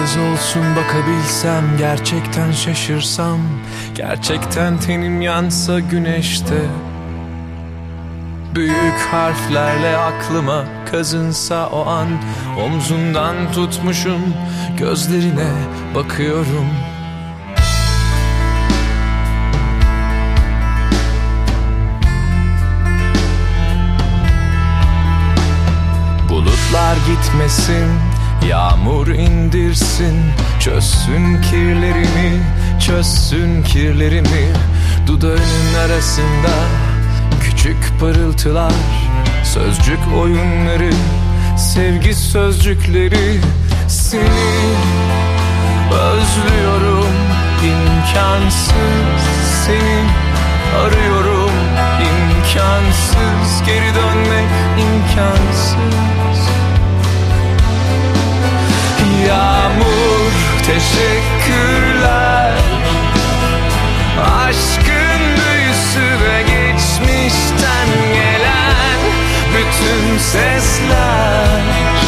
biraz olsun bakabilsem, gerçekten şaşırsam, gerçekten tenim yansa güneşte, büyük harflerle aklıma kazınsa o an, omzundan tutmuşum, gözlerine bakıyorum. Bulutlar gitmesin, yağmur indirsin, çözsün kirlerimi, çözsün kirlerimi. Dudağının arasında küçük parıltılar, sözcük oyunları, sevgi sözcükleri. Seni özlüyorum, imkansız, seni arıyorum, imkansız, geri dönmek imkansız. Yağmur, teşekkürler, aşkın büyüsü ve geçmişten gelen bütün sesler.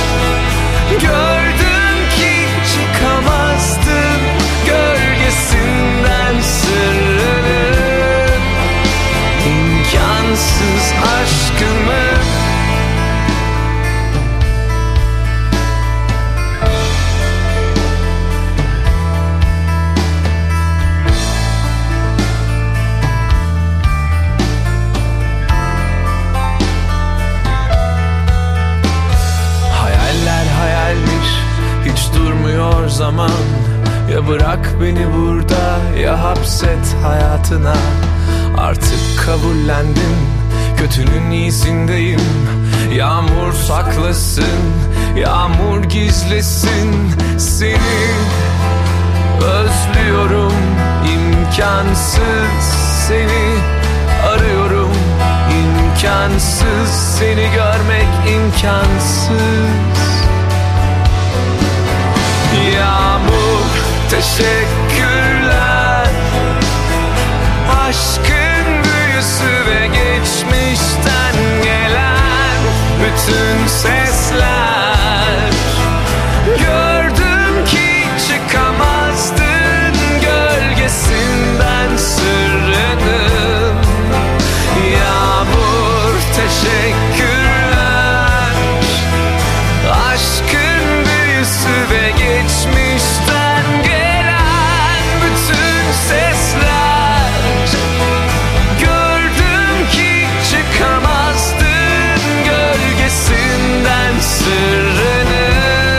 Gördüm ki çıkamazdın gölgesinden sırrını, imkansız aşkımı. Hiç durmuyor zaman, ya bırak beni burada ya hapset hayatına. Artık kabullendim, kötünün iyisindeyim. Yağmur saklasın, yağmur gizlesin. Seni özlüyorum, imkansız, seni arıyorum, imkansız, seni görmek imkansız. Yağmur, teşekkürler, aşkın büyüsü ve geçmişten gelen bütün sesler. Gördüm ki çıkamazdın gölgesinden sırrının. Yağmur, teşekkürler, aşkın büyüsü ve geçmişten gelen bütün sesler. Gördüm ki çıkamazdın gölgesinden sırrını,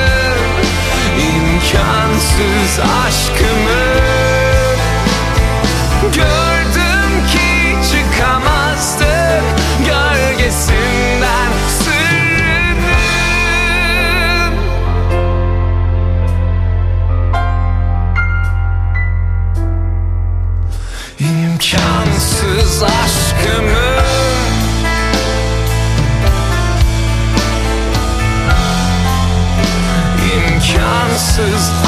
imkansız aşkımı. Gördüm ki çıkamazdın gölgesinden sırrını. İmkansız aşkımı. İmkansız